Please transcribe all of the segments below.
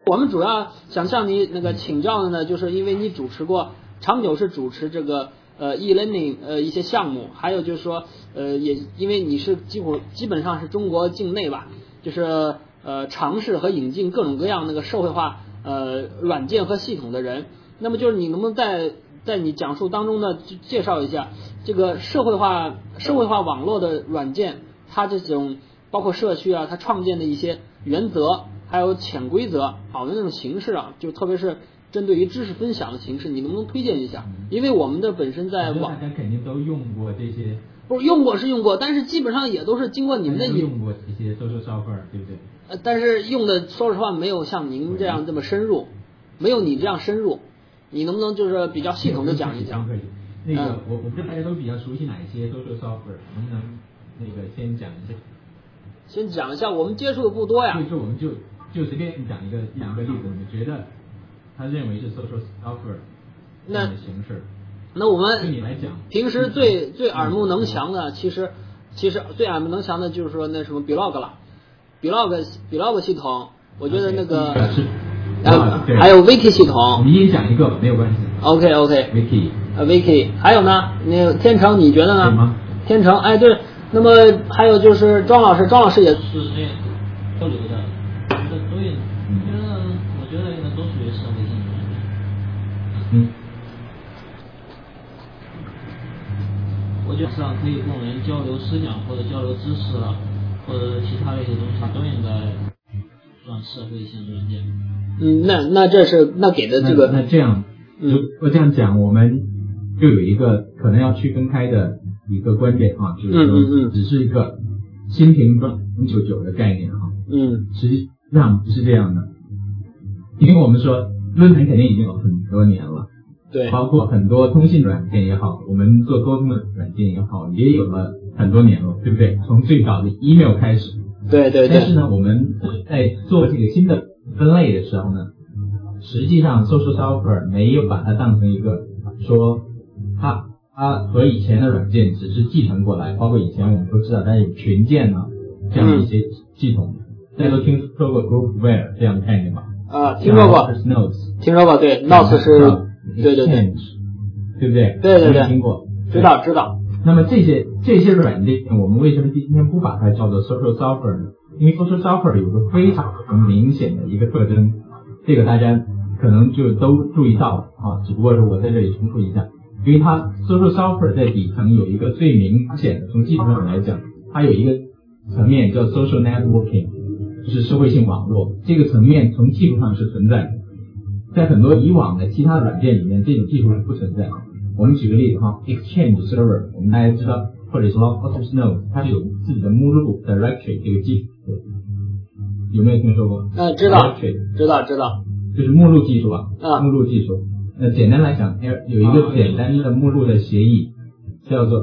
我们主要想向你那个请教的呢，就是因为你长久是主持这个e-learning 一些项目，还有就是说也因为你是基本上是中国境内吧，就是尝试和引进各种各样那个社会化软件和系统的人。那么就是你能不能在你讲述当中呢介绍一下这个社会化网络的软件，它这种包括社区啊，它创建的一些原则还有潜规则好的那种形式啊，就特别是针对于知识分享的形式，你能不能推荐一下？因为我们的本身在大家肯定都用过这些， 不是用过是用过，但是基本上也都是经过你们的用过这些social software，对不对？ 但是用的说实话没有像您这样这么深入，没有你这样深入，你能不能就是比较系统的讲一讲？ 那个我不知道大家都比较熟悉哪一些social software，能不能那个先讲一下？ 先讲一下，我们接触的不多呀。 所以说我们就随便讲一两个例子，你觉得他认为是 social software 这样的形式？ 那我们对你来讲， 平时最耳目能详的，其实最耳目能详的就是说那什么 blog 了 ，blog 系统，我觉得那个还有 wiki 系统。 你也讲一个吧，没有关系。 OK wiki 还有呢，那个天成你觉得呢？天成哎对，那么还有就是庄老师也是都留的，都有，我觉得应该都属于社会性的。我觉得上可以供人交流思想或者交流知识了，或者其他的一些东西都应该算社会性软件。 那给的这个那这样，如果这样讲，我们就有一个可能要区分开的一个观点啊，就是说只是一个新瓶装酒的概念啊。实际上不是这样的，因为我们说论坛肯定已经有很多年了， 对， 包括很多通信软件也好，我们做沟通的软件也好，也有了很多年了，对不对？从最早的 email 开始， 对。 但是呢，我们在做这个新的分类的时候呢，实际上 social software 没有把它当成一个说它和以前的软件只是继承过来，包括以前我们都知道它有群件啊这样的一些系统，大家都听说过 groupware 这样的概念吗？ 听说过 Notes， 听说过，对 Notes 是对对不对？ 对， 听过， 知道。 那么这些软件，我们为什么今天不把它叫做 social software 呢？因为 social software 有个非常明显的一个特征，这个大家可能就都注意到了啊，只不过是我在这里重复一下，因为它 social software 在底层有一个最明显的，从技术上来讲，它有一个层面叫 social networking， 就是社会性网络，这个层面从技术上是存在的，在很多以往的其他软件里面，这种技术是不存在的。我们举个例子哈 ，Exchange Server， 我们大家知道，或者是 Lotus Notes， 它是有自己的目录 directory 这个技术，有没有听说过？ 知道， 就是目录技术目录技术。简单来讲，有一个简单的目录的协议，叫做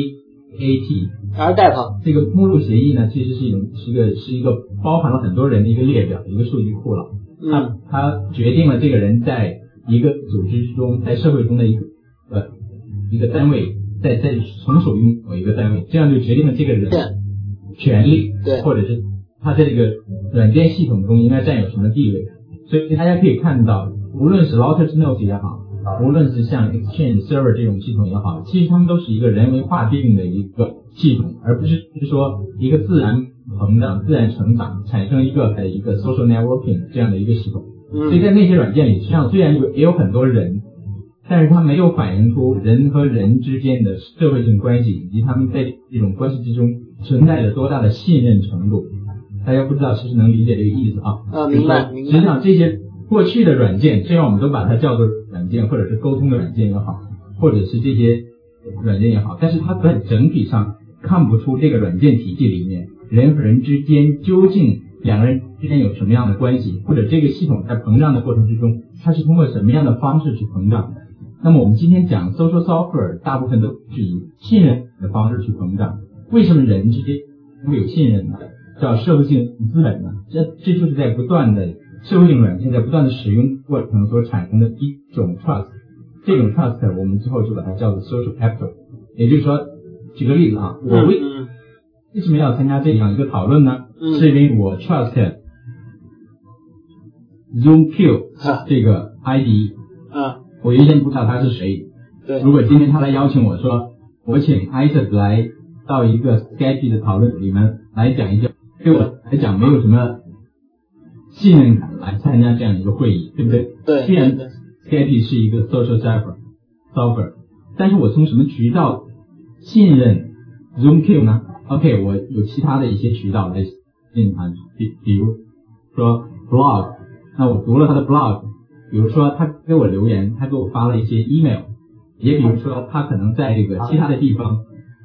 LDAP。这个目录协议呢，其实是一个包含了很多人的一个列表，一个数据库了。它决定了这个人在一个组织之中，在社会中的一个单位，在从属于某一个单位，这样就决定了这个人权利，或者是他在这个软件系统中应该占有什么地位。所以大家可以看到，无论是 Lotus Notes 也好，无论是像 Exchange Server 这种系统也好，其实他们都是一个人为划定的一个系统，而不是说一个自然膨胀、自然成长产生一个 social networking 这样的一个系统。所以在那些软件里，实际上虽然也有很多人，但是它没有反映出人和人之间的社会性关系，以及他们在这种关系之中存在着多大的信任程度。大家不知道是不是能理解这个意思啊？ 明白。 实际上这些过去的软件，虽然我们都把它叫做软件，或者是沟通的软件也好，或者是这些软件也好，但是它在整体上看不出这个软件体系里面人和人之间究竟两个人之间有什么样的关系，或者这个系统在膨胀的过程之中，它是通过什么样的方式去膨胀的。那么我们今天讲 social software 大部分都是以信任的方式去膨胀。为什么人之间会有信任呢？叫社会性资本呢？这就是在不断的社会性软件在不断的使用过程所产生的一种 trust。这种 trust 我们最后就把它叫做 social capital。也就是说，举个例子啊，我为什么要参加这样一个讨论呢？是因为我 trust ZoomQ 这个 ID， 我原先不知道他是谁。 对， 如果今天他来邀请我说，我请 Isaac 来到一个 Sketchy 的讨论里面来讲一讲，对我来讲没有什么信任感来参加这样一个会议，对不对？ 对。 虽然 Sketchy 是一个 social software， 但是我从什么渠道信任 ZoomQ 呢 ？OK， 我有其他的一些渠道来信任他，比如说 blog， 那我读了他的 blog， 比如说他给我留言，他给我发了一些 email， 也比如说他可能在这个其他的地方，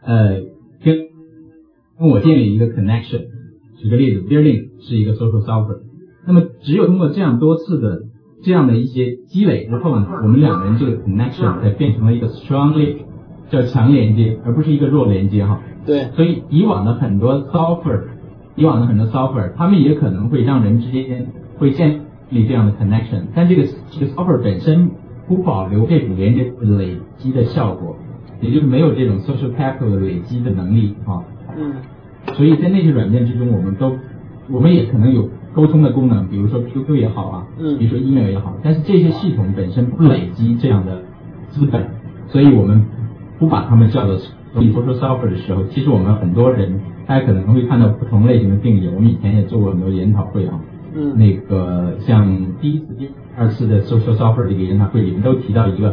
跟我建立一个 connection。举个例子 ，Beerlink 是一个 social software， 那么只有通过这样多次的这样的一些积累之后呢，我们两个人这个 connection 才变成了一个 strong link， 叫强连接，而不是一个弱连接哈。 对。 所以以往的很多 software， 他们也可能会让人之间会建立这样的 connection， 但这个 software 本身不保留这种连接累积的效果，也就是没有这种 social capital 的累积的能力哈。所以在那些软件之中，我们也可能有沟通的功能，比如说 QQ 也好啊，比如说 email 也好，但是这些系统本身不累积这样的资本，所以我们不把它们叫做 social software 的时候，其实我们很多人大家可能会看到不同类型的定义，我们以前也做过很多研讨会啊，那个像第一次、第二次的 social software 这个研讨会里面都提到一个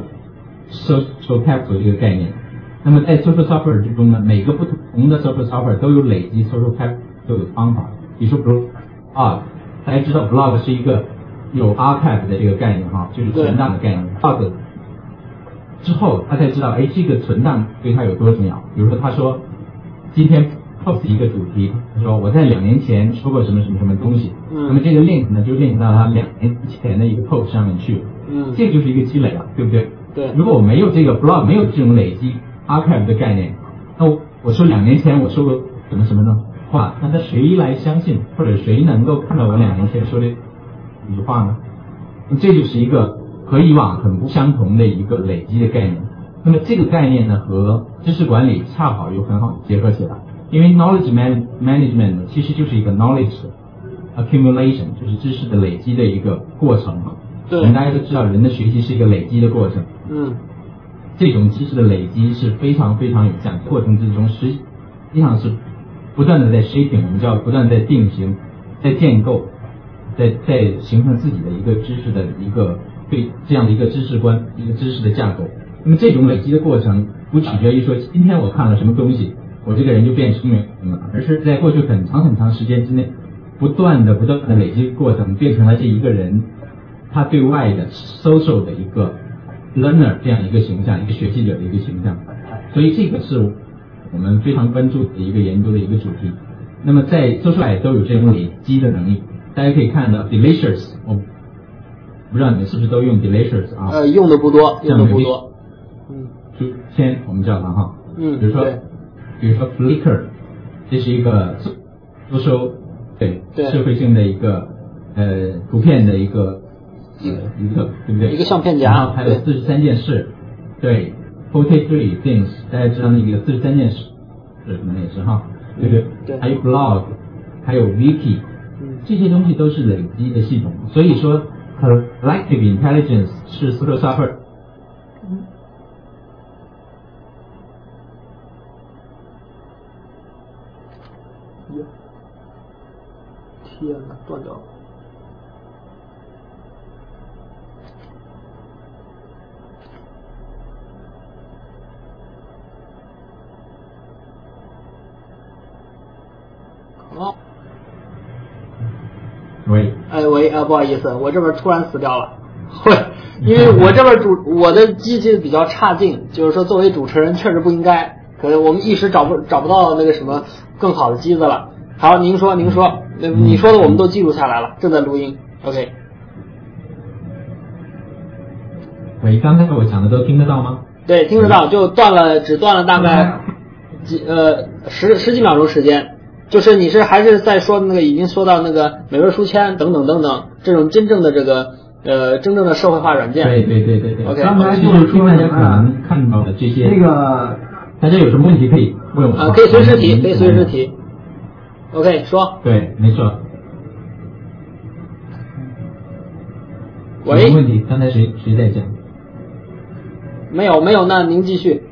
social capital 这个概念。那么在 social software 之中呢，每个不同的 social software 都有累积 social capital 的方法。比如说 blog， 大家知道 blog 是一个有 archive 的这个概念哈，就是存档的概念。blog 之后他才知道，这个存档对他有多重要。比如说他说今天 post 一个主题，他说我在2年前说过什么什么什么东西，那么这个 link 呢就 link 到他2年前的一个 post 上面去，这个就是一个积累了，对不对？ 对。 如果我没有这个 blog， 没有这种累积 archive 的概念，那我说2年前我说过什么什么呢话，那谁来相信，或者谁能够看到我2年前说的一句话呢？这就是一个和以往很不相同的一个累积的概念。那么这个概念呢，和知识管理恰好又很好结合起来，因为 knowledge management 其实就是一个 knowledge accumulation， 就是知识的累积的一个过程嘛。 对。 我们大家都知道，人的学习是一个累积的过程。这种知识的累积是非常非常有价值，过程之中实际上是不断的在 shaping， 我们叫不断在定型，在建构，在形成自己的一个知识的一个对这样的一个知识观，一个知识的架构。那么这种累积的过程不取决于说今天我看了什么东西，我这个人就变聪明了，而是在过去很长时间之内不断的累积过程，变成了这一个人他对外的 social 的一个learner 这样一个形象，一个学习者的一个形象。所以这个是我们非常关注的一个研究的一个主题。那么在social science都有这种累积的能力，大家可以看到 Delicious， 我不知道你们是不是都用 Delicious 啊？ 用的不多。 就先我们叫它哈，比如说 Flickr， 这是一个social 对社会性的一个图片的一个对不对？ 一个相片夹。 然后还有43件事，对 43 things， 大家知道那个43件事是什么也是哈，对不对？ 对。 还有 blog， 还有 wiki，这些东西都是累积的系统。所以说 collective intelligence 是 social software。 天哪，断掉了。好。 喂。 喂，不好意思，我这边突然死掉了。因为我这边我的机器比较差劲，就是说作为主持人确实不应该，可是我们一时找不到那个什么更好的机子了。好，您说，你说的我们都记录下来了，正在录音。OK。 喂，刚才我讲的都听得到吗？ 对，听得到，就只断了大概十几秒钟时间。就是你还是在说那个已经说到那个每日书签等等这种真正的这个真正的社会化软件。 对。 OK。 刚才就是说大家可能看到的这些，大家有什么问题可以问我。 可以随时提。OK， 说。 对，没错。 喂， 什么问题？刚才谁在讲？ 没有，那您继续。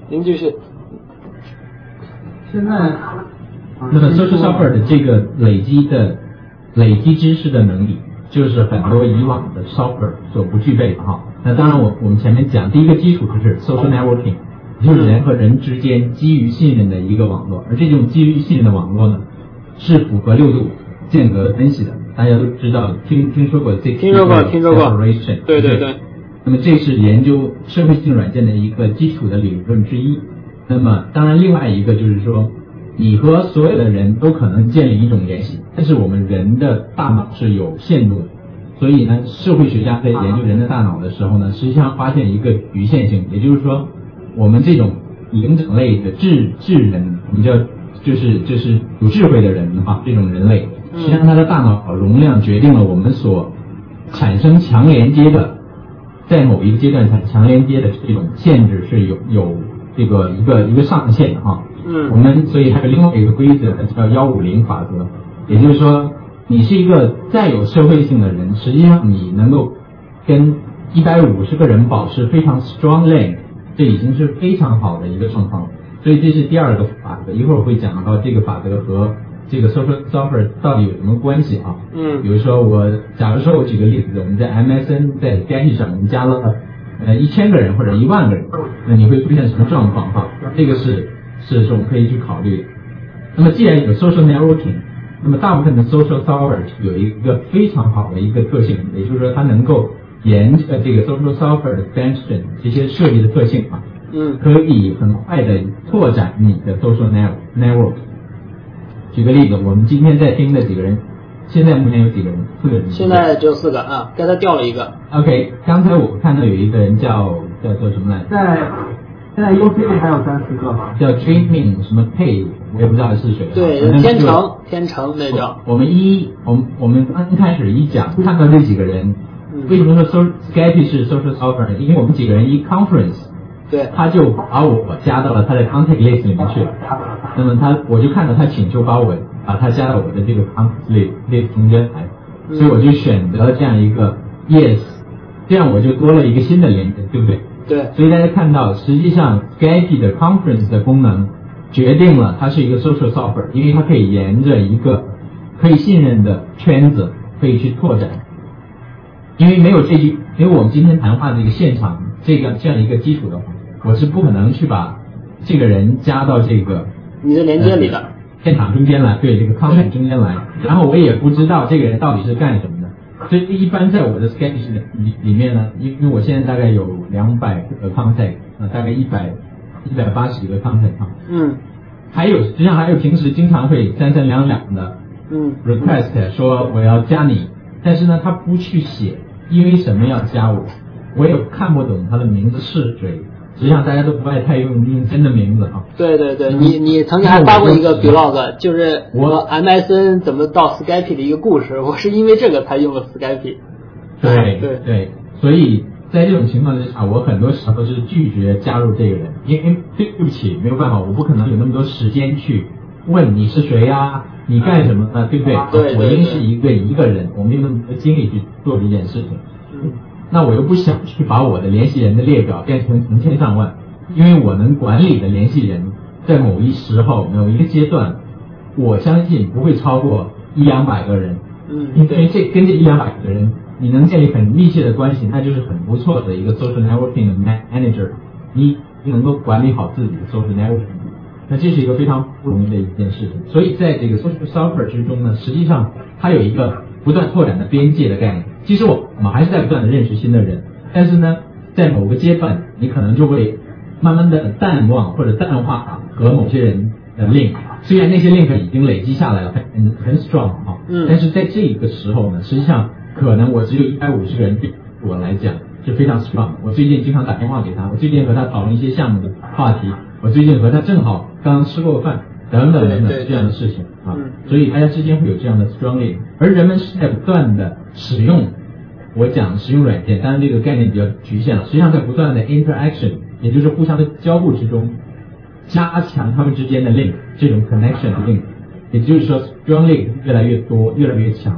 现在，那么 social software 的这个累积知识的能力，就是很多以往的 software 所不具备的哈。那当然我们前面讲第一个基础就是 social networking， 就是人和人之间基于信任的一个网络，而这种基于信任的网络呢，是符合6度间隔分析的。大家都知道，听说过这个 separation， 对。 那么这是研究社会性软件的一个基础的理论之一。那么当然另外一个就是说，你和所有的人都可能建立一种联系，但是我们人的大脑是有限度的，所以呢，社会学家在研究人的大脑的时候呢，实际上发现一个局限性，也就是说，我们这种灵长类的智人，我们叫就是有智慧的人啊，这种人类，实际上他的大脑容量决定了我们所产生强连接的，在某一个阶段强连接的这种限制是有这个一个上限的哈。我们所以还有另外一个规则叫150法则，也就是说，你是一个再有社会性的人，实际上你能够跟150个人保持非常 strong link， 这已经是非常好的一个状况。所以这是第二个法则，一会儿我会讲到这个法则和这个 social software 到底有什么关系啊？比如说假如说我举个例子，我们在 MSN 在 Getty 上我们加了1000个人或者10000个人，那你会出现什么状况哈？这个是我们可以去考虑的。那么既然有 social networking， 那么大部分的 social software 有一个非常好的一个特性，也就是说它能够沿着这个 social software 的 extension 这些设计的特性啊，可以很快的拓展你的 social network。举个例子，我们今天在听的几个人，现在目前有几个人？4个人。 现在只有4个啊，刚才掉了一个。 OK， 刚才我看到有一个人叫做什么来着？ 现在 UC 还有3-4个吗？ 叫 Dreaming 什么 Pay， 我也不知道是谁。 对，天成那叫。 我们刚开始一讲看到这几个人，为什么说 Skype 是 social software？ 因为我们几个人一 conference， 对， 他就把我加到了他的 contact list 里面去了。那么我就看到他请求把他加到我的这个 contact list 中间来，所以我就选择了这样一个 yes， 这样我就多了一个新的连接，对不对？ 对。 所以大家看到，实际上 Skype 的 conference 的功能决定了它是一个 social software， 因为它可以沿着一个可以信任的圈子可以去拓展。因为没有我们今天谈话的一个现场这样一个基础的话，我是不可能去把这个人加到这个你的连接里的现场中间来，对这个 contact 中间来，然后我也不知道这个人到底是干什么的。所以一般在我的 sketch 里面呢，因为我现在大概有200个 contact， 大概180几个 contact。实际上还有平时经常会三两的request 说我要加你，但是呢他不去写，因为什么要加我也看不懂他的名字是谁。实际上大家都不爱太用真的名字啊。 对，你曾经还发过一个 blog， 就是我 MSN 怎么到 Skype 的一个故事，我是因为这个才用了 Skype。 对，所以在这种情况之下，我很多时候是拒绝加入这个人，因为对不起，没有办法，我不可能有那么多时间去问你是谁呀，你干什么的，对不对？ 对， 我应是一个人，我没有那么多精力去做这件事情。那我又不想去把我的联系人的列表变成成千上万，因为我能管理的联系人在某一时候某一个阶段，我相信不会超过100-200个人。因为跟这100-200个人你能建立很密切的关系，那就是很不错的一个 social networking 的 manager， 你能够管理好自己的 social networking， 那这是一个非常不容易的一件事情。所以在这个 social software 之中呢，实际上它有一个不断拓展的边界的概念。其实我们还是在不断的认识新的人，但是呢，在某个阶段，你可能就会慢慢的淡忘或者淡化和某些人的 link， 虽然那些 link 已经累积下来了，很 strong 啊，但是在这个时候呢，实际上可能我只有150个人，对我来讲是非常 strong。我最近经常打电话给他，我最近和他讨论一些项目的话题，我最近和他正好刚刚吃过饭，等等这样的事情啊，所以大家之间会有这样的 strong link， 而人们是在不断的使用，我讲使用软件，当然这个概念比较局限了，实际上在不断的 interaction， 也就是互相的交互之中，加强他们之间的 link， 这种 connection 的 link， 也就是说 strong link 越来越多，越来越强。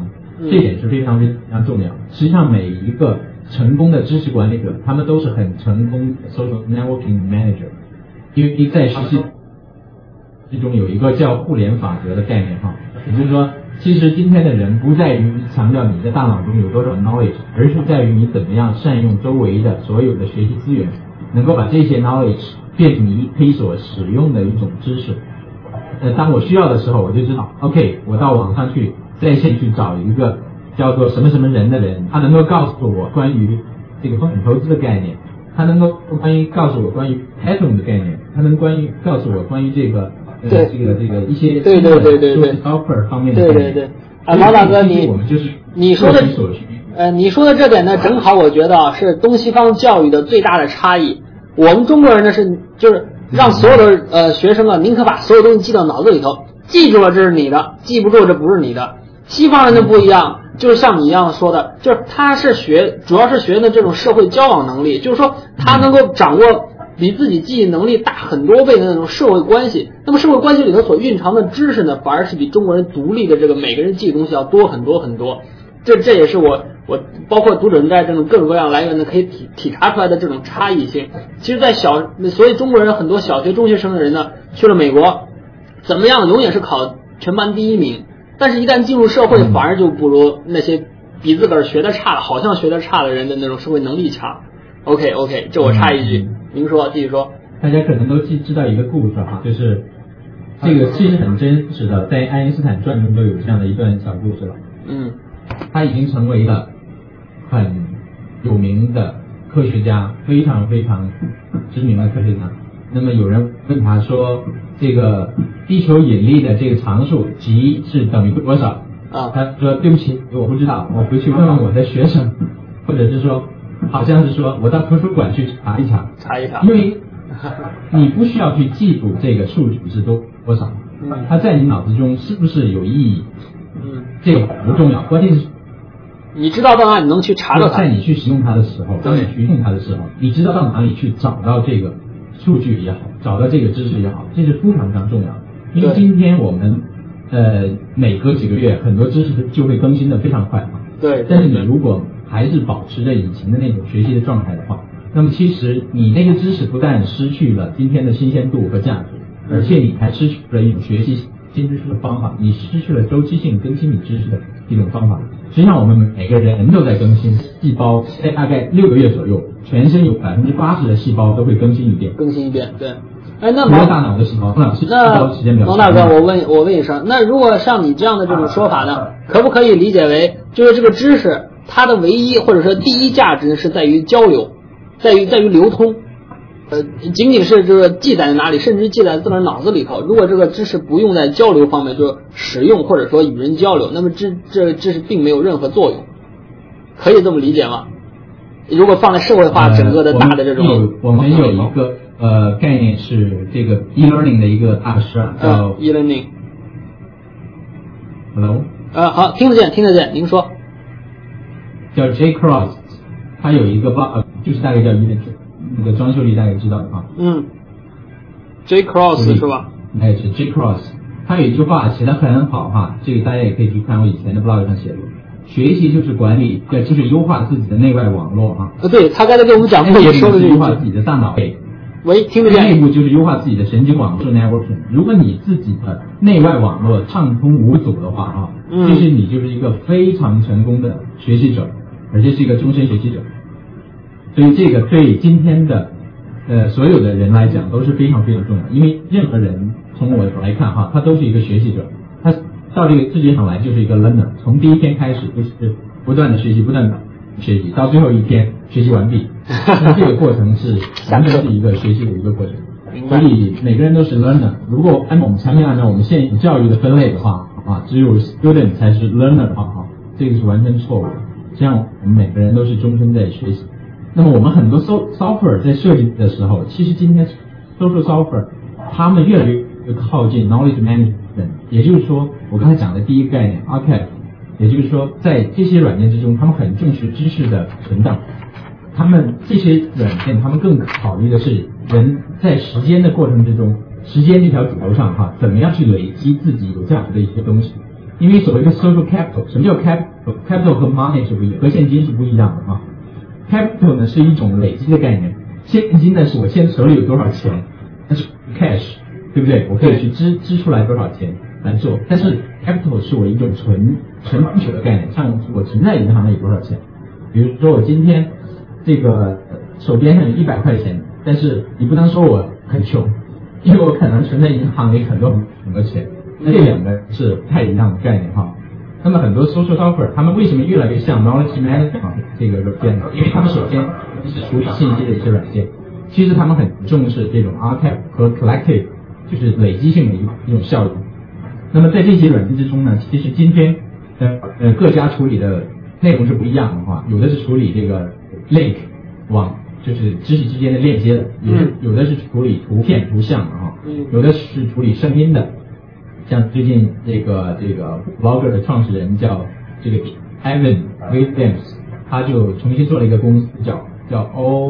这点是非常非常重要。实际上每一个成功的知识管理者，他们都是很成功的 social networking manager， 因为在实际之中有一个叫互联法则的概念哈，也就是说，其实今天的人不在于强调你的大脑中有多少 knowledge， 而是在于你怎么样善用周围的所有的学习资源，能够把这些 knowledge 变成你可以所使用的一种知识。当我需要的时候，我就知道 ，OK， 我到网上去在线去找一个叫做什么什么人的人，他能够告诉我关于这个风险投资的概念，他能够告诉我关于 pattern 的概念，他能告诉我关于这个一些对 software 方面的概念。 对，毛大哥，你说的你说的这点呢，正好我觉得是东西方教育的最大的差异。我们中国人呢就是让所有的学生啊，宁可把所有东西记到脑子里头，记住了这是你的，记不住这不是你的。西方人就不一样，就是像你一样说的，就是他是主要是学的这种社会交往能力，就是说他能够掌握比自己记忆能力大很多倍的那种社会关系。那么社会关系里头所蕴藏的知识呢，反而是比中国人独立的这个每个人记的东西要多很多很多。这也是我包括读者在这种各种各样来源呢，可以体察出来的这种差异性。其实所以中国人很多小学中学生的人呢，去了美国，怎么样永远是考全班第一名，但是一旦进入社会，反而就不如那些比自个儿学得差的，好像学得差的人的那种社会能力强。OK， 这我插一句，您说，继续说。 大家可能都知道一个故事哈，就是这个其实很真实的，在爱因斯坦传中都有这样的一段小故事了。他已经成为了很有名的科学家，非常非常知名的科学家。那么有人问他说，这个地球引力的这个常数 G 是等于多少？他说对不起，我不知道，我回去问问我的学生，或者是说好像是说我到图书馆去查一查，因为你不需要去记住这个数据是多少，它在你脑子中是不是有意义？这个不重要，关键是你知道到哪里能去查到它。 在你去使用它的时候，当你去用它的时候，你知道到哪里去找到这个数据也好，找到这个知识也好，这是非常非常重要的。因为今天我们每隔几个月很多知识就会更新的非常快， 对。 但是你如果还是保持着以前的那种学习的状态的话，那么其实你那个知识不但失去了今天的新鲜度和价值，而且你还失去了一种学习新知识的方法，你失去了周期性更新你知识的一种方法。实际上我们每个人都在更新，细胞在大概6个月左右，全身有80%的细胞都会更新一遍， 对。那大脑的细胞，时间表。 王大哥，我问一声，那如果像你这样的这种说法呢，可不可以理解为，就是这个知识它的唯一或者说第一价值是在于交流，在于流通，仅仅是这个记载在哪里，甚至记载在自个儿脑子里头。如果这个知识不用在交流方面，就是使用或者说与人交流，那么这知识并没有任何作用，可以这么理解吗？如果放在社会化整个的大的这种， 我们有一个概念是这个 e-learning 的一个大师叫 e-learning。Hello。好，听得见，您说。 叫 J Cross， 他有一个就是大概叫那个装修力大概知道的哈。 J Cross 是吧？ 是 J Cross， 他有一句话写得很好哈，这个大家也可以去看我以前的 blog 上写的。学习就是管理，就是优化自己的内外网络哈。 对，他刚才跟我们讲过，也说的是优化自己的大脑。 喂，听得见？ 内部就是优化自己的神经网络 networking。如果你自己的内外网络畅通无阻的话其实你就是一个非常成功的学习者，而且是一个终身学习者。所以这个对今天的所有的人来讲都是非常非常重要，因为任何人从我来看他都是一个学习者，他到这个世界上来就是一个 learner， 从第一天开始就是不断的学习，到最后一天学习完毕。这个过程是完全是一个学习的一个过程，所以每个人都是 learner。如果按照我们现有教育的分类的话只有 student 才是 learner 的话这个是完全错误的。实际上我们每个人都是终身在学习。那么我们很多 software 在设计的时候，其实今天 social software 他们越来越靠近 knowledge management， 也就是说我刚才讲的第一个概念 archive， 也就是说在这些软件之中，他们很重视知识的存档。他们这些软件，他们更考虑的是人在时间的过程之中，时间这条主轴上怎么样去累积自己有价值的一些东西。因为所谓的 social capital， 什么叫 capital 和 money 是不一样，和现金是不一样的啊。capital 呢是一种累积的概念，现金呢是我现在手里有多少钱，那是 cash， 对不对？我可以去支出来多少钱来做，但是 capital 是我一种存储的概念，像我存在银行里有多少钱，比如说我今天这个手边上有100块钱，但是你不能说我很穷，因为我可能存在银行里很多钱，那这两个是不太一样的概念哈。那么很多 social software 他们为什么越来越像 knowledge management 这个软件呢？因为他们首先是处理信息的一些软件，其实他们很重视这种 archive 和 collective， 就是累积性的一种效应。那么在这些软件之中呢，其实今天各家处理的内容是不一样的话，有的是处理这个 link 网，就是知识之间的链接的，有的是处理图片图像的哈，有的是处理声音的。像最近这个 blogger 的创始人叫这个 Evan Williams， 他就重新做了一个公司叫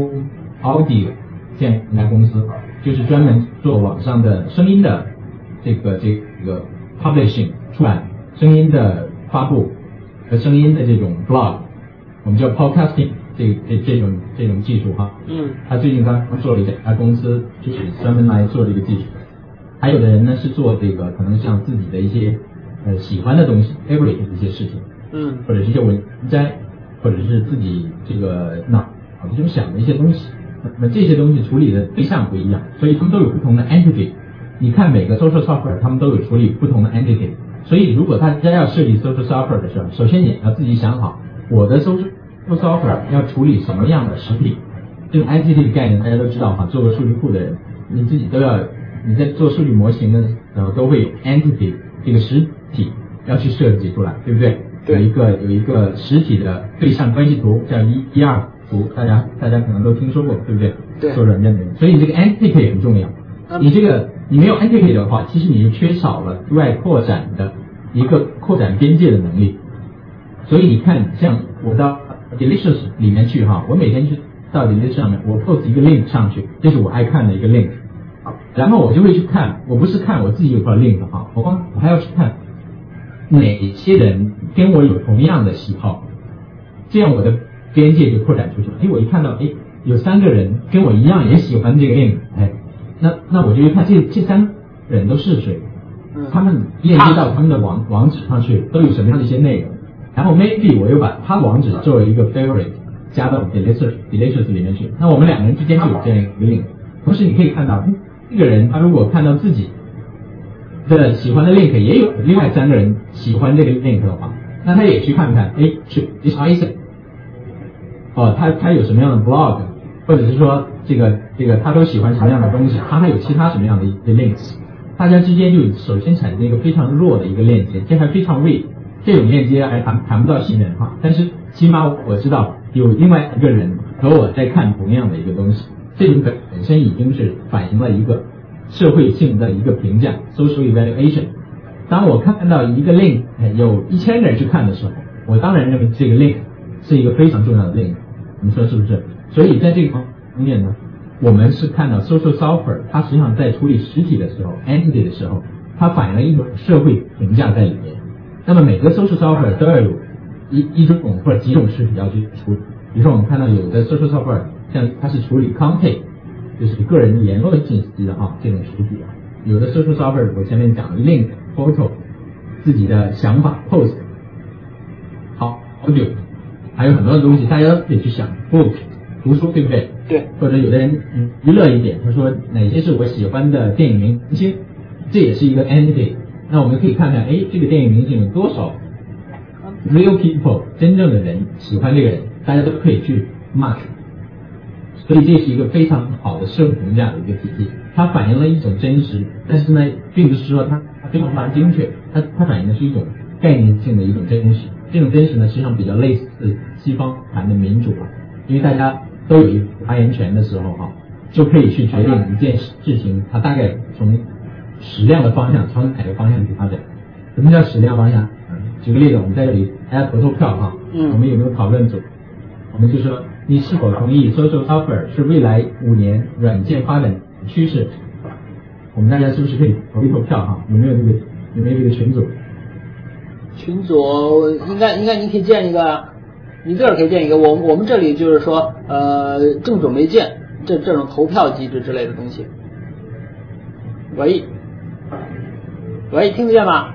Audio 这样一家公司，就是专门做网上的声音的这个 publishing 出版，声音的发布和声音的这种 blog， 我们叫 podcasting 这种技术哈。他最近刚做了一家公司，就是专门来做这个技术。还有的人呢是做这个可能像自己的一些喜欢的东西 favorite 的一些事情，或者是一些文摘，或者是自己这个脑子中想的一些东西，那这些东西处理的对象不一样，所以他们都有不同的 entity。你看每个 social software 他们都有处理不同的 entity， 所以如果大家要设计 social software 的时候，首先你要自己想好我的 social software 要处理什么样的实体。这种 entity 的概念大家都知道哈，做过数据库的人你自己都要，你在做数据模型的时候都会有 entity 这个实体要去设计出来，对不对？有一个实体的对象关系图叫1:2图，大家可能都听说过，对不对？ 对。 做软件的人，所以这个 entity 也很重要。你没有 entity 的话，其实你就缺少了对外扩展的一个扩展边界的能力。所以你看，像我到 Delicious 里面去哈，我每天去到 Delicious 上面，我 post 一个 link 上去，这是我爱看的一个 link。然后我就会去看，我不是看我自己有块 link 哈，我还要去看哪些人跟我有同样的喜好，这样我的边界就扩展出去了。我一看到有3个人跟我一样也喜欢这个 link， 那我就去看这3个人都是谁，他们链接到他们的网址上去都有什么样的一些内容，然后 maybe 我又把他网址作为一个 favorite 加到 Delicious 里面去，那我们2个人之间就有这样一个 link。同时你可以看到这个人他如果看到自己的喜欢的 link 也有另外3个人喜欢这个 link 的话，那他也去看看是 Isaac 他有什么样的 blog， 或者是说这个他都喜欢什么样的东西，他还有其他什么样的一些 links， 大家之间就首先产生一个非常弱的一个链接，这还非常 weak， 这种链接还谈不到信任哈，但是起码我知道有另外一个人和我在看同样的一个东西，这种本身已经是反映了一个社会性的一个评价 social evaluation。 当我看到一个 link 有1000人去看的时候，我当然认为这个 link 是一个非常重要的 link， 你说是不是？所以在这个方面呢，我们是看到 social software 它实际上在处理实体的时候 entity 的时候，它反映了一种社会评价在里面。那么每个 social software 都要有一种或者几种实体要去处理。比如说我们看到有的 social software 像它是处理 content， 就是个人联络信息的这种实体。有的 social software 我前面讲 link photo 自己的想法 post audio， 还有很多的东西大家都可以去想 book 读书，对不对？ 对。或者有的人娱乐一点，他说哪些是我喜欢的电影明星，这也是一个 entity。那我们可以看看这个电影明星有多少 real people 真正的人喜欢这个人，大家都可以去 mark。所以这是一个非常好的社会评价的一个体系，它反映了一种真实，但是呢并不是说它非常精确，它反映的是一种概念性的一种真实。这种真实呢实际上比较类似西方谈的民主，因为大家都有一个发言权的时候就可以去决定一件事情它大概从矢量的方向朝哪个方向去发展。什么叫矢量方向？举个例子，我们在这里大家投票我们有没有讨论组？我们就说你是否同意 social software 是未来5年软件发展趋势？我们大家是不是可以投一投票有没有这个群组？ 群组应该你可以建一个，你自个儿可以建一个。我们这里就是说正准备建这种投票机制之类的东西。喂，听得见吗？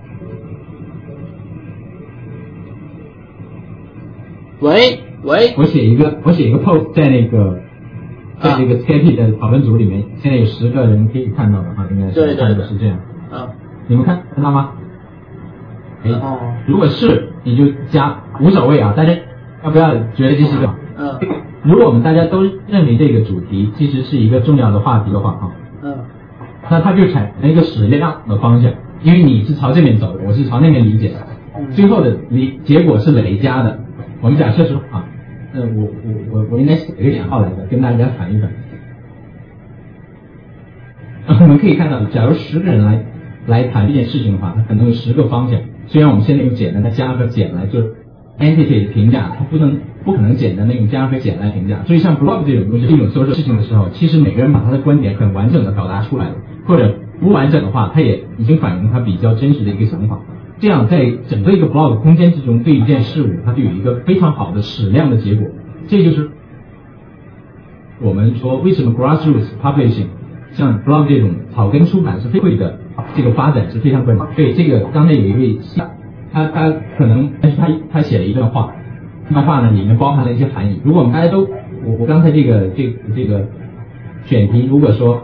喂， 我写一个 post 在那个这个 Skype 的讨论组里面，现在有10个人可以看到的话，应该是对是这样。你们看到吗？如果是你就加，无所谓啊，大家要不要觉得这是一个？如果我们大家都认为这个主题其实是一个重要的话题的话那它就产生一个矢量的方向，因为你是朝这边走的，我是朝那边理解的，最后的结果是累加的。我们假设说我应该写个2号来的，跟大家谈一谈。我们可以看到，假如10个人来谈这件事情的话，它可能有10个方向。虽然我们现在用简单的加和减来做 entity 的评价，它不可能简单的用加和减来评价。所以像 blog 这种东西，这种social事情的时候，其实每个人把他的观点很完整的表达出来了，或者不完整的话，他也已经反映他比较真实的一个想法。这样在整个一个 blog 空间之中，对一件事物，它就有一个非常好的矢量的结果。这就是我们说为什么 grassroots publishing 像 blog 这种草根出版是非会的这个发展是非常关键。对，这个刚才有一位他可能，但是他写了一段话，这段话呢里面包含了一些含义。如果我们大家都我刚才这个选题，如果说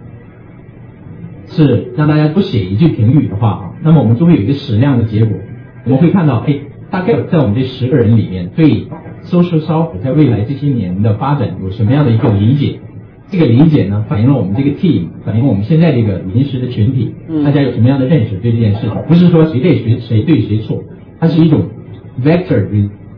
是让大家都写一句评语的话，那么我们就会有一个矢量的结果。我们会看到，大概在我们这10个人里面，对 social software 在未来这些年的发展有什么样的一个理解？这个理解呢，反映了我们这个 team， 反映了我们现在这个临时的群体，大家有什么样的认识对这件事情？不是说谁对谁错，它是一种 vector。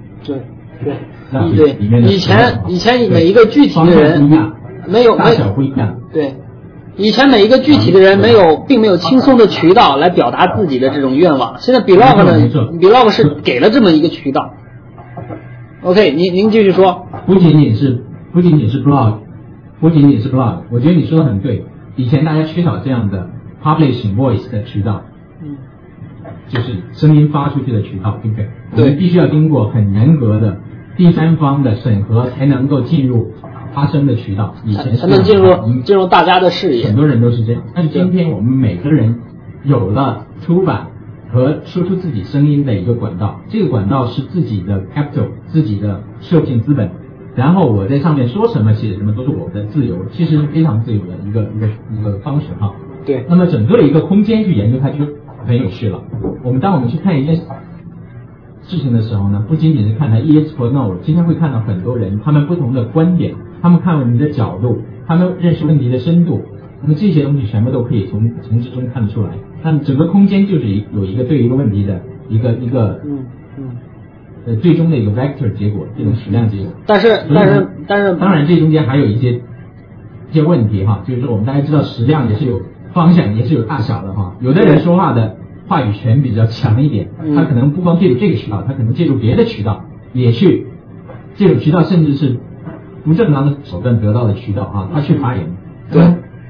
对，以前每一个具体的人没有大小不一样。 对。以前每一个具体的人并没有轻松的渠道来表达自己的这种愿望，现在 blog 呢 ，blog 是给了这么一个渠道。OK， 您继续说。 不仅仅是 blog， 我觉得你说的很对。以前大家缺少这样的 publishing voice 的渠道，就是声音发出去的渠道，对不对？我们必须要经过很严格的第三方的审核，才能够进入发声的渠道，以前才能进入大家的视野。 很多人都是这样，但是今天我们每个人有了出版和说出自己声音的一个管道，这个管道是自己的 capital， 自己的社会资本。然后我在上面说什么写什么都是我的自由，其实是非常自由的一个方式哈。 对。 那么整个一个空间去研究它就很有趣了。当我们去看一件事情的时候呢，不仅仅是看它 yes or no， 今天会看到很多人他们不同的观点，他们看问题的角度，他们认识问题的深度，那么这些东西全部都可以从之中看得出来。那么整个空间就是有一个对一个问题的一个最终的一个 vector 结果，这种矢量结果。 但是当然这中间还有一些问题哈，就是说我们大家知道矢量也是有方向，也是有大小的哈。有的人说话的话语权比较强一点，他可能不光借助这个渠道，他可能借助别的渠道也去，这种渠道甚至是不正当的手段得到的渠道啊，他去发言， 对，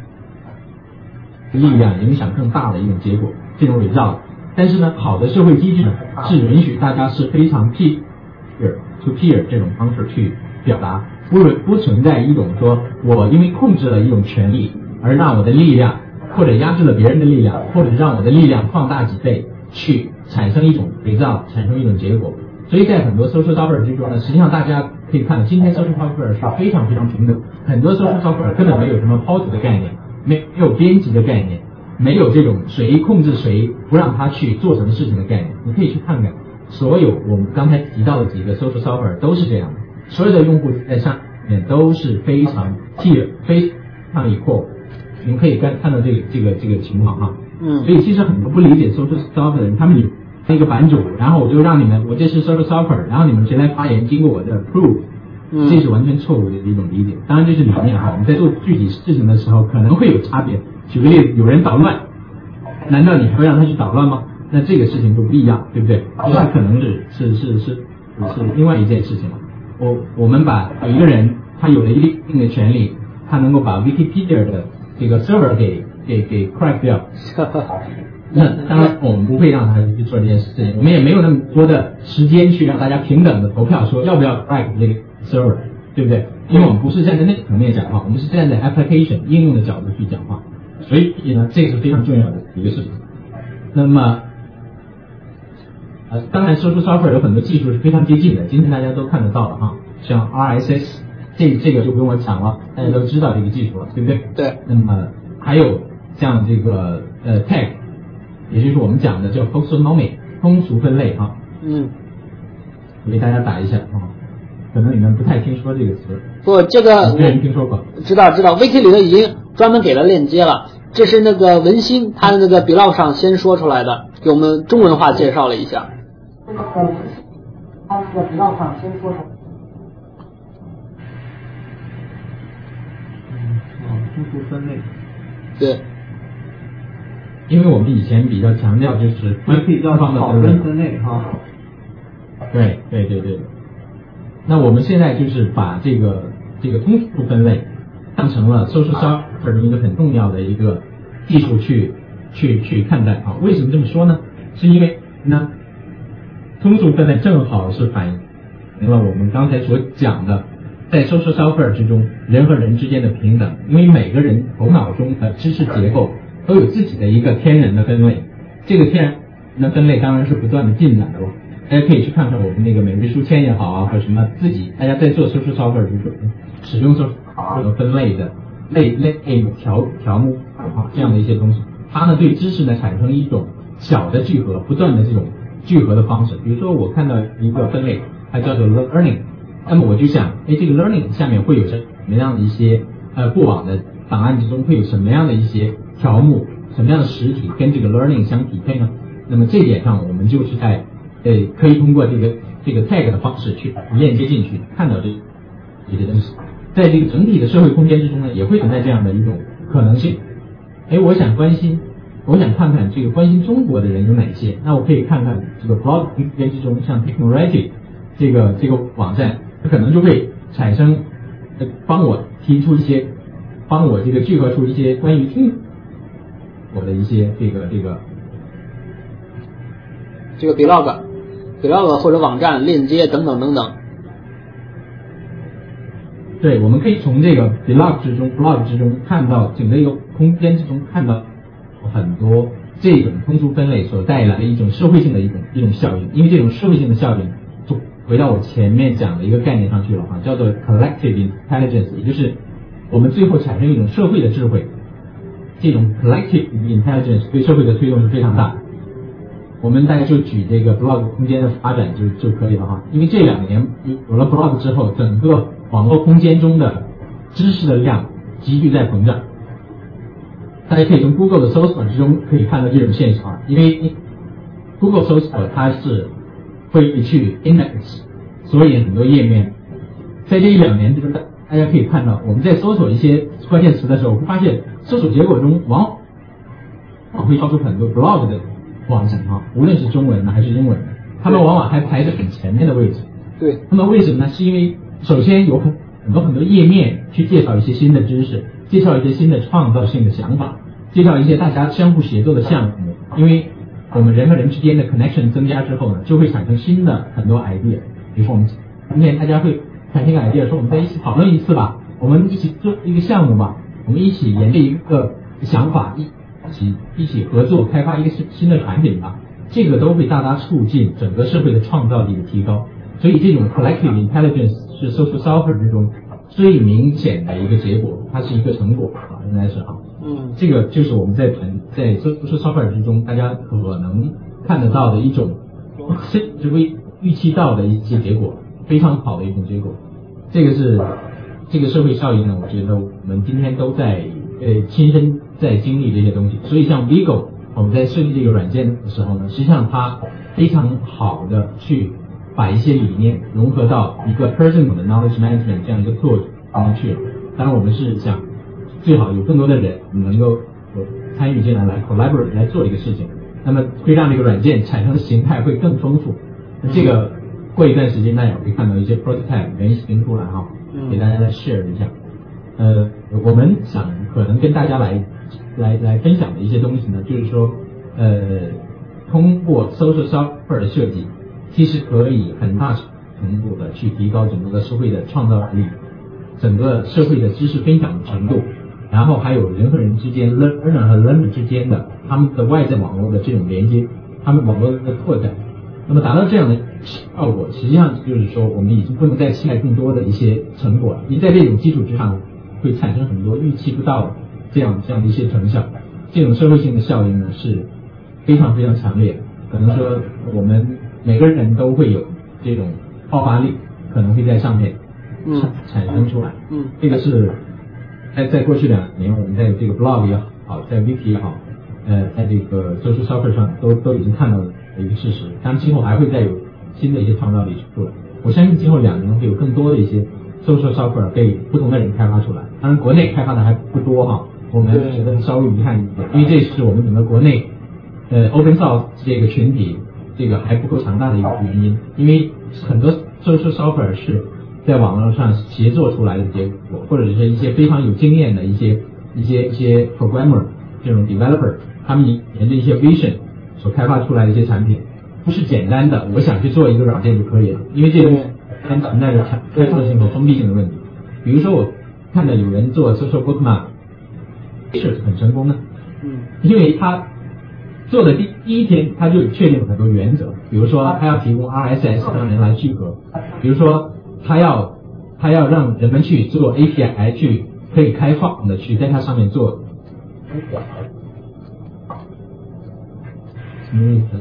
力量影响更大的一种结果，这种伪造。但是呢，好的社会机制呢是允许大家是非常 peer to peer 这种方式去表达，不存在一种说我因为控制了一种权利而让我的力量或者压制了别人的力量，或者让我的力量放大几倍去产生一种伪造，产生一种结果。所以在很多 social software 之中呢，实际上大家可以看到，今天 social software 是非常非常平等，很多 social software 根本没有什么 POT 的概念，没有编辑的概念，没有这种谁控制谁不让他去做什么事情的概念。你可以去看看，所有我们刚才提到的几个 social software 都是这样的，所有的用户在上面都是非常 peer 非常equal。你们可以看到这个情况哈，所以其实很多不理解 social software 的人，他们有一个版主，然后我就让你们，我这是 social software， 然后你们谁来发言，经过我的 approve， 这是完全错误的一种理解。当然这是理念哈，我们在做具体事情的时候可能会有差别。举个例子，有人捣乱，难道你还会让他去捣乱吗？那这个事情就不一样，对不对？这可能是另外一件事情了。我们把有一个人，他有了一定的权利，他能够把 Wikipedia 的这个 server 给 crack 掉， 那当然我们不会让他去做这件事情，我们也没有那么多的时间去让大家平等的投票说要不要 crack 这个 server， 对不对？因为我们不是站在那个层面讲话，我们是站在 application 应用的角度去讲话，所以呢，这个是非常重要的一个事情。那么当然 social software 有很多技术是非常接近的，今天大家都看得到了哈，像 RSS 这个就不用我讲了，大家都知道这个技术了，对不对？ 对。 那么还有像这个tag， 也就是我们讲的叫 taxonomy 通俗分类哈。我给大家打一下啊，可能你们不太听说这个词。 不，这个没人听说过。 知道 ，Wiki 里头已经专门给了链接了。这是那个文心他的那个 blog 上先说出来的，给我们中文化介绍了一下。 他这个 blog 上先说出来。 通俗分类。 对。 因为我们以前比较强调就是比较草根分类哈。 对。那我们现在就是把这个通俗分类当成了 social software 中一个很重要的一个技术去看待啊。为什么这么说呢？是因为呢，通俗分类正好是反映了我们刚才所讲的，在 social software 之中，人和人之间的平等。因为每个人头脑中的知识结构都有自己的一个天然的分类，这个天然的分类当然是不断的进展的了。大家可以去看看我们那个每日书签也好啊，或者什么自己大家在做 social software 之中使用这种分类的类条目啊这样的一些东西，它呢对知识呢产生一种小的聚合，不断的这种聚合的方式。比如说我看到一个分类，它叫做 learning， 那么我就想，这个 learning 下面会有什么样的一些过往的档案之中会有什么样的一些条目，什么样的实体跟这个 learning 相匹配呢？那么这点上我们就是在可以通过这个 tag 的方式去链接进去，看到这些东西。在这个整体的社会空间之中呢，也会存在这样的一种可能性。我想看看这个关心中国的人有哪些，那我可以看看这个 blog 空间之中，像 Technoready 这个网站，它可能就会产生帮我这个聚合出一些关于中国的一些这个 blog 或者网站链接等等。 对，我们可以从这个 blog 之中看到整个一个空间之中看到很多这种通俗分类所带来的一种社会性的一种效应。因为这种社会性的效应就回到我前面讲的一个概念上去了哈，叫做 collective intelligence， 也就是我们最后产生一种社会的智慧。这种 collective intelligence 对社会的推动是非常大的。我们大概就举这个 blog 空间的发展就可以了哈。因为这2年有了 blog 之后，整个网络空间中的知识的量急剧在膨胀。大家可以从 Google 的搜索之中可以看到这种现象，因为 Google 搜索它是会去 index 所以很多页面。在这1-2年之中，大家可以看到我们在搜索一些关键词的时候，会发现搜索结果中往往会跳出很多 blog 的网站啊，无论是中文的还是英文的，他们往往还排在很前面的位置。 对。 那么为什么呢？是因为首先有很多页面去介绍一些新的知识，介绍一些新的创造性的想法，介绍一些大家相互协作的项目。因为我们人和人之间的 connection 增加之后呢，就会产生新的很多 idea。比如说我们今天大家会产生一个 idea， 说我们在一起讨论一次吧，我们一起做一个项目吧，我们一起研究一个想法，一起合作开发一个新的产品吧，这个都会大大促进整个社会的创造力的提高。所以这种 collective intelligence 是 social software 之中最明显的一个结果，它是一个成果啊，应该是啊。这个就是我们在 social software 之中大家可能看得到的一种甚至未预期到的一些结果，非常好的一种结果。这个是这个社会效应呢，我觉得我们今天都在亲身在经历这些东西。所以像 Vigo 我们在设计这个软件的时候呢，实际上它非常好的去把一些理念融合到一个 personal 的 knowledge management 这样一个 tool 里面去了。当然我们是想最好有更多的人能够参与进来 collaborate 来做这个事情，那么会让这个软件产生的形态会更丰富。那这个过一段时间大家会看到一些 prototype 原型出来哈，给大家来 share 一下。我们想可能跟大家来分享的一些东西呢，就是说通过 social software 的设计，其实可以很大程度的去提高整个社会的创造力，整个社会的知识分享程度，然后还有人和人之间 learner 和 learner 之间的他们的外在网络的这种连接，他们网络的拓展。那么达到这样的效果，实际上就是说我们已经不能再期待更多的一些成果了，因为在这种基础之上会产生很多预期不到这样的一些成效。这种社会性的效应呢是非常非常强烈的，可能说我们每个人都会有这种爆发力，可能会在上面产生出来。这个是在过去2年我们在这个 blog 也好，在 wiki 也好，在这个 social software 上都已经看到了一个事实。当然今后还会再有新的一些创造力出来，我相信今后2年会有更多的一些 social software 被不同的人开发出来。当然国内开发的还不多哈，我们觉得稍微遗憾一点，因为这是我们整个国内open source 这个群体这个还不够强大的一个原因。因为很多 social software 是在网络上协作出来的结果，或者是一些非常有经验的一些 programmer 这种 developer， 他们沿着一些 vision 所开发出来的一些产品，不是简单的我想去做一个软件就可以了，因为这个存在着开放性和封闭性的问题。比如说我看到有人做 social bookmark 是很成功的，因为他做的第一天他就确定了很多原则，比如说他要提供 RSS 让人来聚合，比如说他要让人们去做 API 去可以开放的去在它上面做什么意思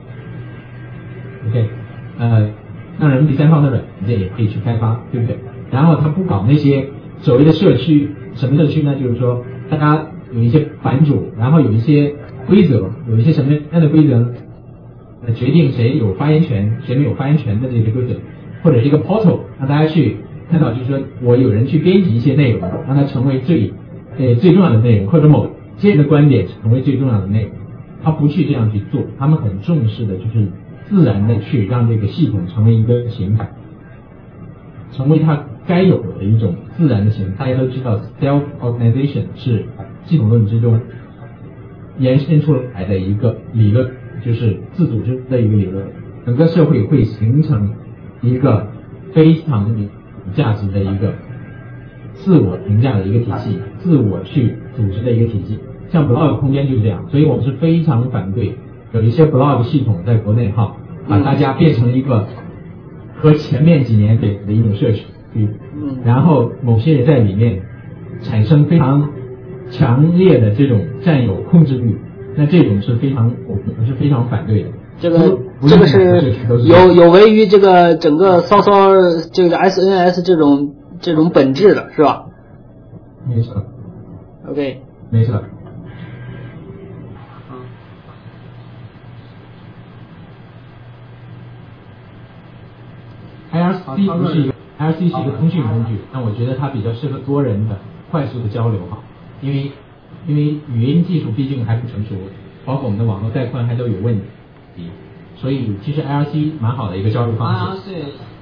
？OK， 让人第三方的软件也可以去开发，对不对？然后他不搞那些所谓的社区，什么社区呢？就是说大家有一些版主，然后有一些规则，有一些什么样的规则决定谁有发言权，谁没有发言权的这些规则，或者是一个 portal 让大家去看到，就是说我有人去编辑一些内容，让它成为最重要的内容，或者某些人的观点成为最重要的内容。他不去这样去做，他们很重视的就是自然的去让这个系统成为一个形态，成为它该有的一种自然的形态。大家都知道 self-organization 是系统论之中延伸出来的一个理论，就是自组织的一个理论。整个社会会形成一个非常有价值的一个自我评价的一个体系，自我去组织的一个体系。像 blog 空间就是这样，所以我们是非常反对有一些 blog 系统在国内把大家变成一个和前面几年的一种社区，然后某些人在里面产生非常强烈的这种占有控制欲，那这种是我们是非常反对的。 这个是有违于这个整个骚这个 SNS 这种本质的，是吧？ 没错。 OK， 没错。IRC 是一个通讯工具，但我觉得它比较适合多人的快速的交流因为语音技术毕竟还不成熟，包括我们的网络带宽还都有问题，所以其实 IRC 蛮好的一个交流方式。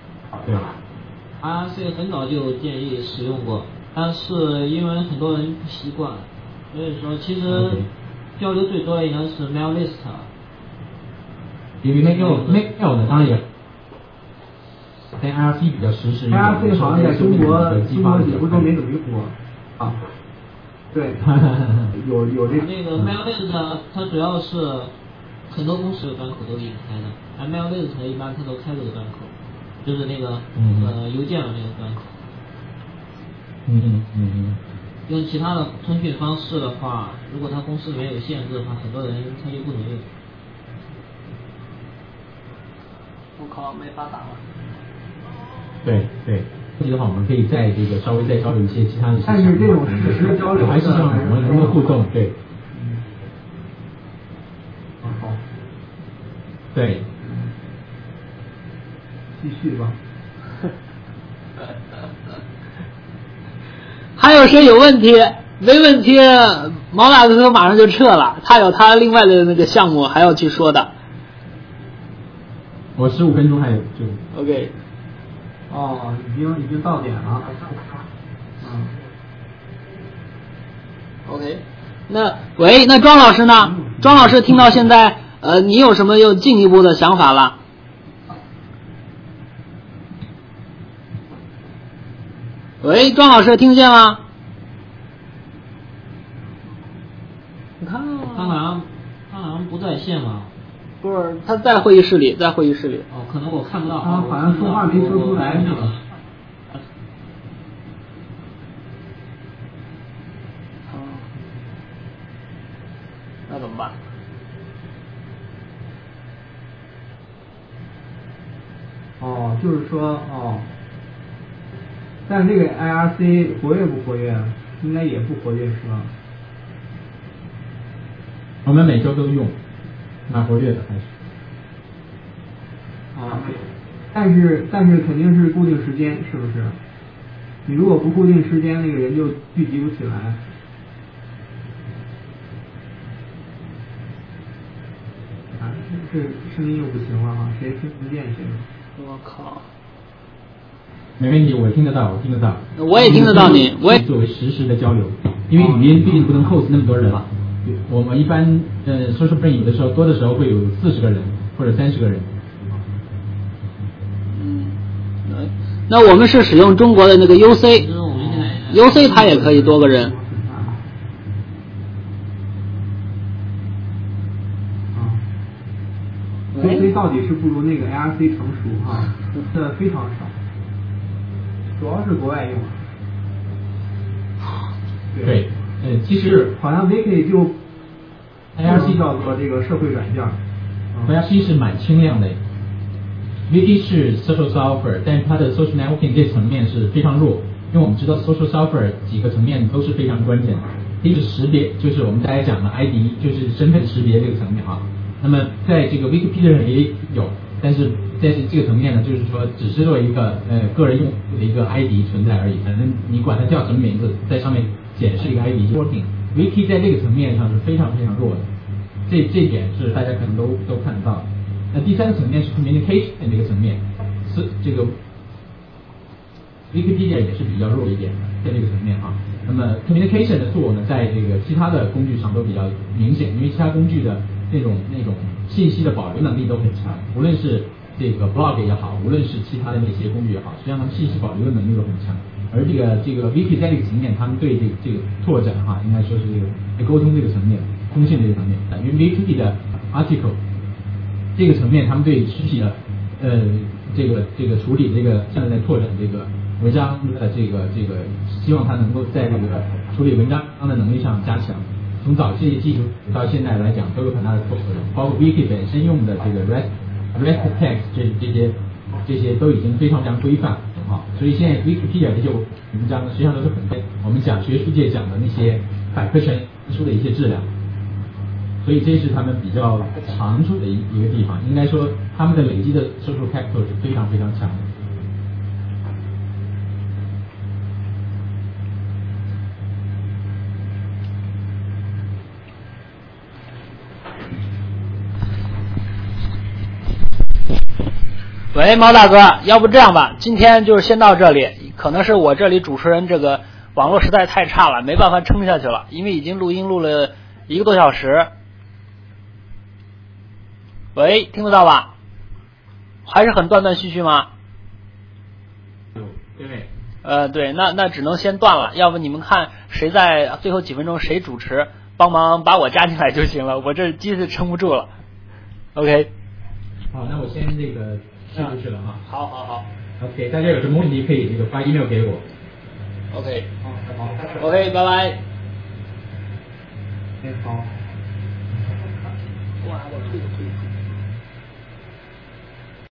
IRC 很早就建议使用过，但是因为很多人不习惯，所以说其实交流最多的应该是 mail list。 因为 mail 呢，当然也。但 IRC 比较实时一点。 IRC 好像在中国几乎都没怎么用过对，有这个。 那个 MailList 它主要是很多公司的端口都给你开的，MailList 一般它都开这个端口，就是那个邮件的那个端口。用其他的通讯方式的话，如果它公司里面有限制的话，很多人他就不能用。 我靠，没法打了。 对，这的话我们可以再稍微再交流一些其他的。 但是这种实时交流还是像我们人的互动，对。 好。 对。 继续吧。 还有谁有问题？没问题，毛大哥马上就撤了，他有他另外的那个项目还要去说的。 我15分钟还有就 OK。 已经到点了。 OK，那庄老师呢？ 庄老师听到现在，你有什么又进一步的想法了？喂，庄老师听见吗？你看， 他好像不在线吧？ 不是，他在会议室里，在会议室里。 哦，可能我看不到。 他好像说话没说出来是吧？ 那怎么办？ 哦，就是说但这个 IRC 活跃不活跃？应该也不活跃是吧？ 我们每周都用，蛮活跃的还是。 但是肯定是固定时间，是不是？你如果不固定时间，那个人就聚集不起来。这声音又不行了哈，谁听不见谁？ 我靠！ 没问题，我听得到。 我也听得到你，我也作为实时的交流，因为语音毕竟不能 host 那么多人了。我们一般social brain 有的时候多的时候会有40个人或者30个人。 那我们是使用中国的那个 UC 它也可以多个人。 UC 到底是不如那个 ARC 成熟哈，这非常少，主要是国外用。 对，其实好像 Wiki 就 ARC 叫做这个社会软件 ，ARC 是蛮轻量的。Wiki 是 social software， 但是它的 social networking 这层面是非常弱，因为我们知道 social software 几个层面都是非常关键的。第一个是识别，就是我们大家讲的 ID， 就是身份识别这个层面啊。那么在这个 Wikipedia 上也有，但是在这个层面呢，就是说只是做一个个人用户的一个 ID 存在而已，反正你管它叫什么名字，在上面显示一个 ID working。Wiki 在这个层面上是非常非常弱的，这点是大家可能都看得到的。那第三个层面是 communication 这个层面，是这个 Wikipedia 也是比较弱一点的，在这个层面啊。那么 communication 的做呢，在这个其他的工具上都比较明显，因为其他工具的那种信息的保留能力都很强，无论是这个 blog 也好，无论是其他的那些工具也好，实际上他们信息保留的能力都很强。而这个 Wiki 在这个层面，他们对这个拓展哈，应该说是这个沟通这个层面、通信这个层面，因为 Wiki 的 article 这个层面，他们对实体的这个处理这个现在在拓展这个文章的这个希望它能够在这个处理文章的能力上加强。从早期技术到现在来讲，都有很大的突破，包括 Wiki 本身用的这个 REST text 这些都已经非常规范啊，所以现在 Wikipedia 这些文章实际上都是很我们讲学术界讲的那些百科全书的一些质量，所以这是他们比较长处的一个地方，应该说他们的累积的social capital 是非常非常强的。 喂，毛大哥，要不这样吧，今天就是先到这里，可能是我这里主持人这个网络实在太差了，没办法撑下去了，因为已经录音录了1个多小时。喂，听得到吧？还是很断断续续吗？ 对。 对，那只能先断了，要不你们看谁在最后几分钟谁主持，帮忙把我加进来就行了，我这机子撑不住了。OK。 好，那我先这个下去了哈。 好。 OK， 大家有什么问题可以这个发 email 给我。 OK。OK， 拜拜。 好。 哇，我退。